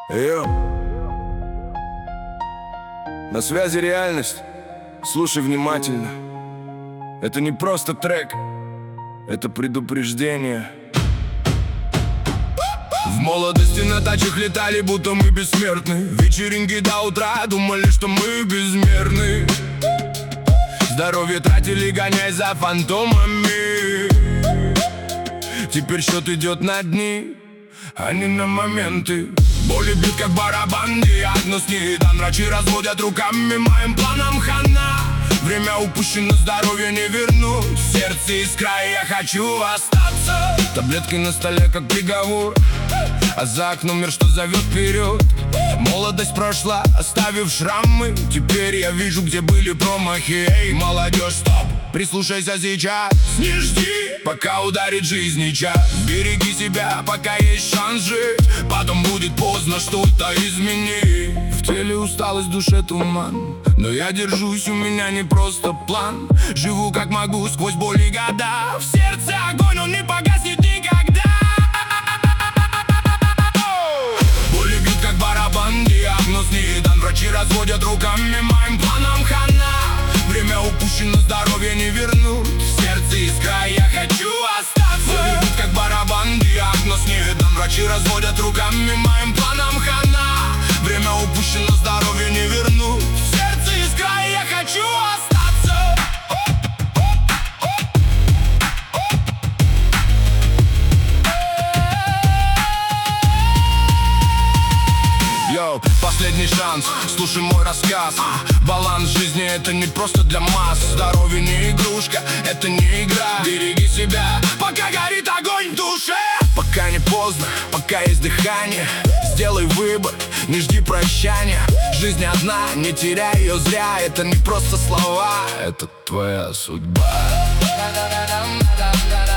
Йо. На связи реальность. Слушай внимательно. Это не просто трек, это предупреждение. В молодости на тачках летали, будто мы бессмертны. Вечеринки до утра, думали, что мы безмерны. Здоровье тратили, гоняя за фантомами. Теперь счет идет на дни, а не на моменты. Боли бьют как барабан, диагноз не дан. Врачи разводят руками, моим планам хана. Время упущено, здоровье не вернуть. В сердце искра, и я хочу остаться. Таблетки на столе, как приговор, а за окном мир, что зовет вперед. Молодость прошла, оставив шрамы. Теперь я вижу, где были промахи. Эй, молодежь, стоп, прислушайся сейчас. Не жди, пока ударит жизнь час. Береги себя, пока есть шанс жить. Потом будет поздно что-то изменить. В теле усталость, в душе туман, но я держусь, у меня не просто план. Живу как могу сквозь боль и года. В сердце огонь, он не погаснет никогда. Боли бьют как барабан, диагноз не дан. Врачи разводят руками, моим планам хана. Время упущено, здоровье не вернуть. В сердце искра, я хочу остаться. Боли бьют как барабан, диагноз не дан. Врачи разводят руками, моим планам хана. Время упущено, здоровье не вернуть. В сердце искра, я хочу остаться. Йоу, последний шанс, слушай мой рассказ. Баланс жизни это не просто для масс. Здоровье не игрушка, это не игра. Береги себя, пока горит огонь в душе. Пока не поздно, пока есть дыхание. Сделай выбор, не жди прощания. Жизнь одна, не теряй ее зря. Это не просто слова, это твоя судьба.